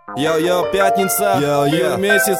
Йо-йо, пятница, йо-йо, месяц,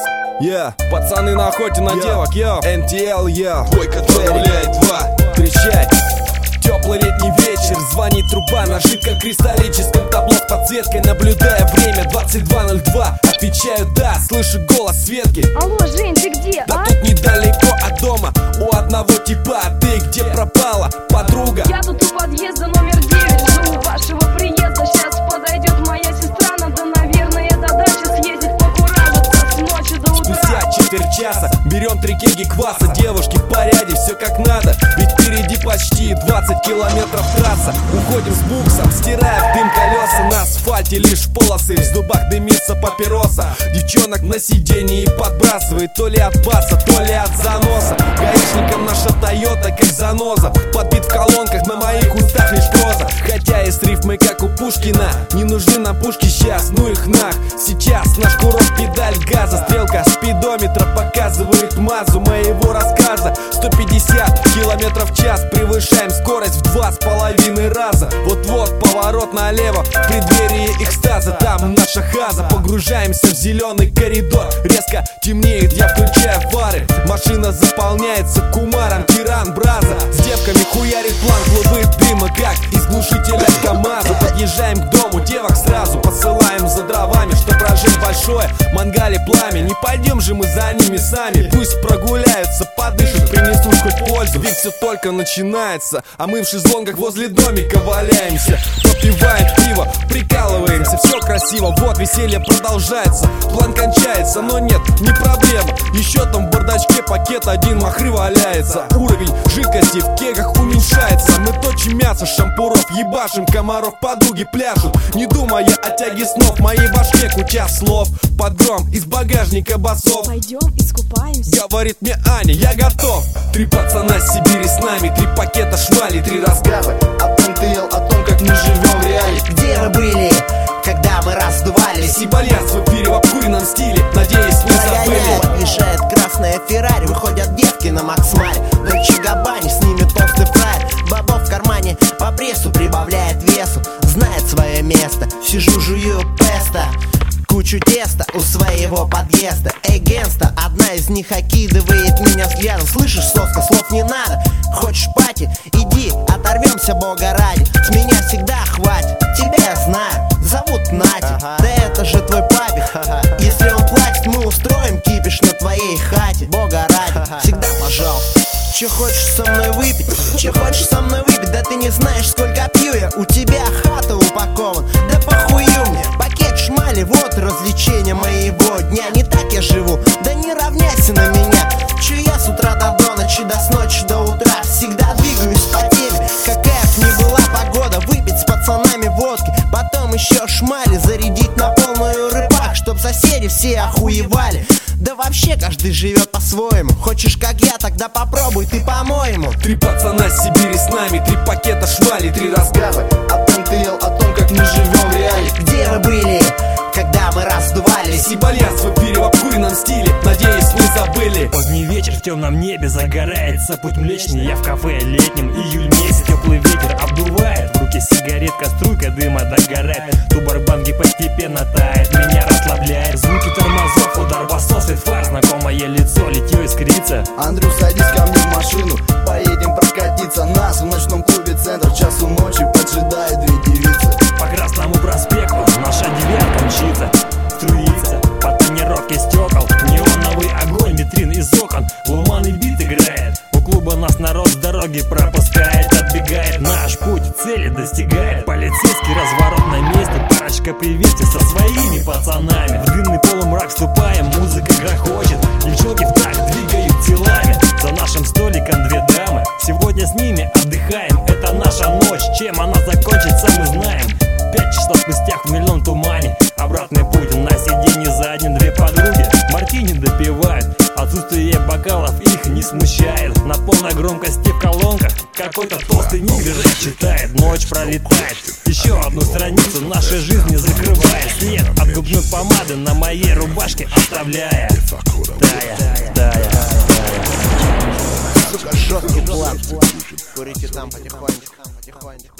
пацаны на охоте на девок, йо, НТЛ, йо, Бойко добавляет 2, кричать. Теплый летний вечер, звонит труба на жидком кристаллическом табло с подсветкой. Наблюдая время 22:02, отвечаю да, слышу голос Светки. Алло, Жень, ты где, да тут недалеко от дома, у одного типа. Ты где пропала, подруга? Я тут у подъезда номер 9, жду вашего приезда. Сейчас подойдет моя сестра, надо, наверное, до дачи съездить покуражиться с ночи до утра. Спустя четверть часа берем 3 кеги кваса. Девушки в порядке, все как надо, ведь впереди почти 20 километров трасса. Уходим с буксом, стирая в дым колеса. На асфальте лишь полосы, в зубах дымится папироса. Девчонок на сиденье подбрасывает то ли от баса, то ли от заноса. Гаишникам наша Тойота как заноза, подбит в колонках, на моих устах лишь проза. Хотя есть рифмы как у Пушкина, не нужны нам пушки сейчас, ну их нах. Сейчас наш курок, педаль газа, стрелка спидометра показывает мазу моего рассказа. 150 километров в час, превышаем скорость в 2,5 раза. Вот-вот поворот налево, в преддверии экстаза, там наша хаза. Погружаемся в зеленый коридор, резко темнеет, я включаю фары. Машина заполняется кумаром, тиран, браза. С девками хуярит план, клубы дыма, как из глушителя КамАЗа. Подъезжаем к дому, девок сразу посылаем за дровами, чтоб прожечь большое мангале пламя. Не пойдем же мы за ними сами, пусть прогуляются, подышат, принесут хоть пользу. Ведь все только начинается, а мы в шезлонгах возле домика валяемся. Попиваем пиво, прикалываемся, все красиво, вот веселье продолжается. План кончается, но нет, не проблема. Еще там в бардачке пакет один махры валяется. Уровень жидкости в кегах уменьшается. Мы точим мясо, шампуров, ебашим комаров, подруги пляшут, не думая о тяге снов. В моей башке куча слов, под гром из багажника басов. Пойдем искупаемся, говорит мне Аня, я готов. 3 пацана с Сибири с нами, 3 пакета шмали, 3 рассказа о том ТЛ, о том, как мы живем в реале. Где вы были, когда мы раздувались? Сибальянство в пире в обкуренном стиле, надеюсь, не забыли. Подъезжает красная Феррари, выходят девки на Максмаре. Дольче Габбани, с ними толстый фраер. Бабов в кармане по прессу прибавляет весу, знает свое место. Сижу, жую песто, кучу теста у своего подъезда. Эй, генста, одна из них окидывает меня взглядом. Слышишь, соска, слов не надо. Хочешь пати? Иди, оторвемся, бога ради. С меня всегда хватит, тебя я знаю, зовут Надя. Да это же твой папик. Если он платит, мы устроим кипиш на твоей хате. Бога ради, всегда пожалуйста. Че хочешь со мной выпить? Че хочешь со мной выпить? Да ты не знаешь, сколько пью я. У тебя хата упакован, да похую мне. Пакет шмали, вот развлечения моего дня. Не так я живу, да не равняйся на меня. Че я с утра до ночи, да с ночи до утра всегда двигаюсь по теме. Какая б ни была погода, выпить с пацанами водки, потом еще шмали зарядить на полную рыбак, чтоб соседи все охуевали. Да вообще каждый живет по-своему. Хочешь как я, тогда попробуй ты по-моему. 3 пацана с Сибири с нами, 3 пакета шмали, 3 рассказа о том ТЛ, о том, как мы живем в реале. Где вы были, когда мы раздувались? Сибальянство в пире в обкуренном стиле, надеюсь, не забыли. Поздний вечер, в темном небе загорается путь млечный. Я в кафе летним, июль месяц, теплый ветер обдувает. В руке сигаретка, струйка дыма догорает. Тубарбанги постепенно тает, меня расслабляет. Звуки тормозов, удар басов, свет фар, знакомое лицо, литье искрится. Андрю, садись ко мне в машину, поедем прокатиться. Нас в ночном клубе «Центр» в часу ночи поджидает 2 девицы. По Красному проспекту наша девятка мчится, струится по тонировке стекол. Неоновый огонь, витрин из окон, ломаный бит играет. У клуба нас народ с дороги пропускает, отбегает. Наш путь цели достигает. Полицейский разворот на месте, парочка приветствий со своими пацанами. В дымный полумрак вступаем, музыка грохочет, девчонки в такт двигают телами. За нашим столиком 2 дамы, сегодня с ними отдыхаем. Это наша ночь, чем она закончится, мы знаем. 5 часов спустя в хмельном тумане, обратный путь на сиденье задним. 2 подруги мартини допивают, отсутствие бокалов их не смущает. На полной громкости в колонках какой-то толстый нигер читает. Ночь пролетает, еще одну страницу нашей жизни закрывая. След от губной помады на моей рубашке оставляя. Тая. Сука, жесткий план. Курите там потихонечку.